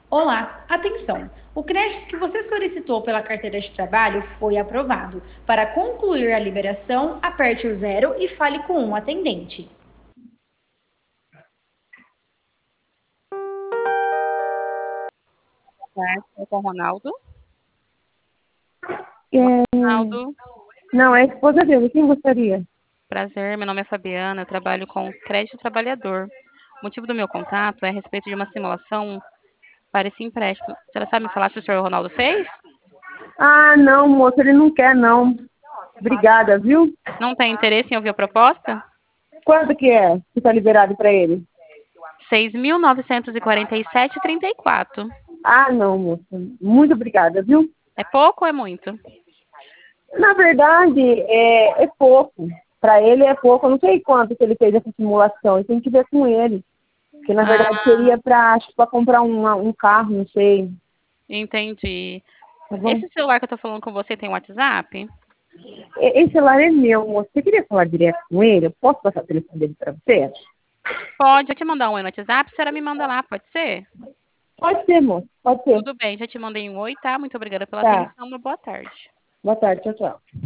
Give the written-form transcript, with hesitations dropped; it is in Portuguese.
Olá, atenção! O crédito que você solicitou pela carteira de trabalho foi aprovado. Para concluir a liberação, aperte o zero e fale com um atendente. Certo, eu com o Ronaldo. É, Ronaldo, não, é a esposa dele. Quem gostaria? prazer, meu nome é Fabiana, eu trabalho com crédito trabalhador. O motivo do meu contato é a respeito de uma simulação para esse empréstimo. A senhora sabe me falar se o senhor Ronaldo fez? Ah, não, moça, ele não quer, não. Obrigada, viu? Não tem interesse em ouvir a proposta? Quanto que é que tá liberado para ele? 6.947,34. Ah, não, moça. Muito obrigada, viu? É pouco ou é muito? Na verdade, é pouco. Para ele é pouco. Eu não sei quanto que ele fez essa simulação. Eu tenho que ver com ele. Porque, na verdade, Ah, seria para, acho que para comprar um carro, não sei. entendi. Tá bom? Esse celular que eu tô falando com você tem WhatsApp? Esse celular é meu, moça. Você queria falar direto com ele? Eu posso passar o telefone dele para você? Pode, eu te mandar um oi no WhatsApp, a senhora me manda lá, pode ser? Pode ser, moça. Pode ser. Tudo bem, já te mandei um oi, tá? Muito obrigada pela Tá. atenção, uma boa tarde. Boa tarde. Tchau, tchau.